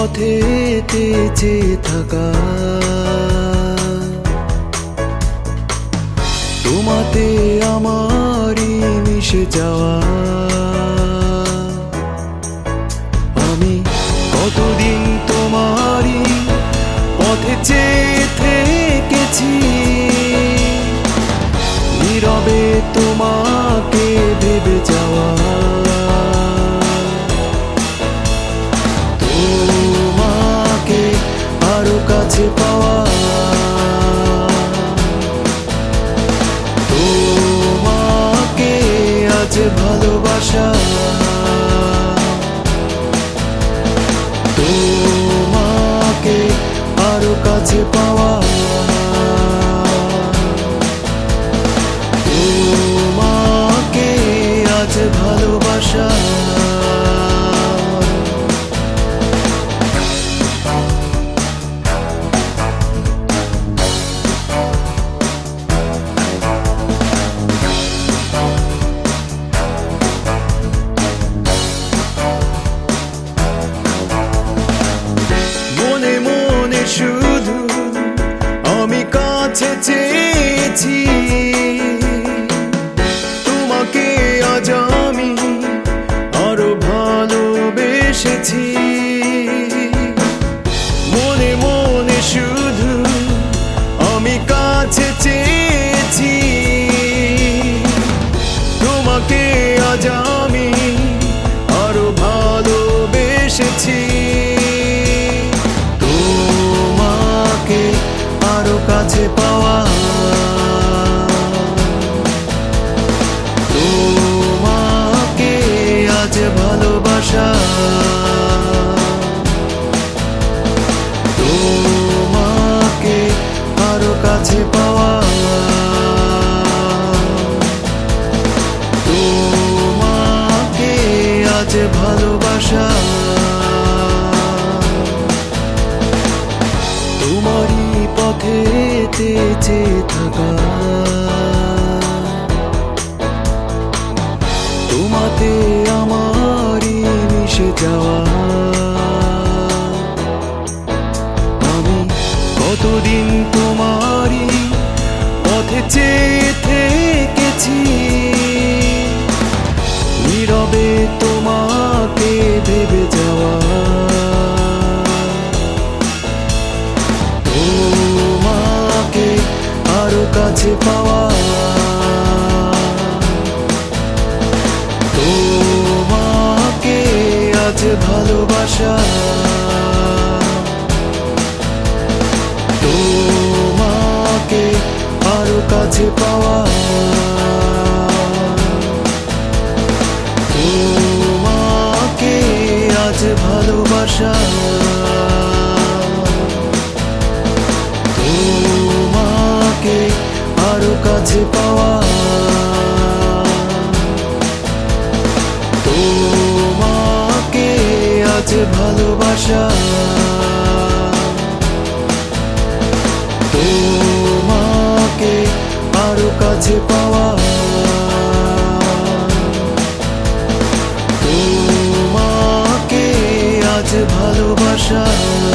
পথেতে চেয়ে থাকা, তোমাতে আমারই মিশে যাওয়া। আমি কতদিন তোমারই পথে চেয়ে থেকেছি, নীরবে তোমাকে ভেবে যাওয়া। তোমাকে আরো কাছে পাওয়া, তোমাকে আজ ভালোবাসা। তোমাকে আরো কাছে পাওয়া, তোমাকে আজ ভালোবাসা। মনে মনে শুধু আমি কাছে চেয়েছি, তোমাকে আজ আমি আরো ভালোবেসেছি। মনে মনে শুধু আমি কাছে চেয়েছি, তোমাকে আজ আমি আরো ভালোবেসেছি। তোমাকে আরো কাছে পাওয়া, তোমাকে আজ ভালোবাসা। তোমাকে আরো কাছে পাওয়া, তোমাকে আজ ভালোবাসা। তোমারই পথেতে চেয়ে থাকা, তোমাতে আমারই মিশে যাওয়া। আমি কতদিন তোমারই পথে চেয়ে থেকেছি, নীরবে তোমাকে ভেবে যাওয়া। তোমাকে আরো কাছে পাওয়া, তোমাকে আজ ভালোবাসা। তোমাকে আরো কাছে পাওয়া, তোমাকে আজ ভালোবাসা। তোমাকে আরো কাছে পাওয়া, তোমাকে আজ ভালোবাসা। তোমাকে আরো কাছে পাওয়া, তোমাকে আজ ভালোবাসা।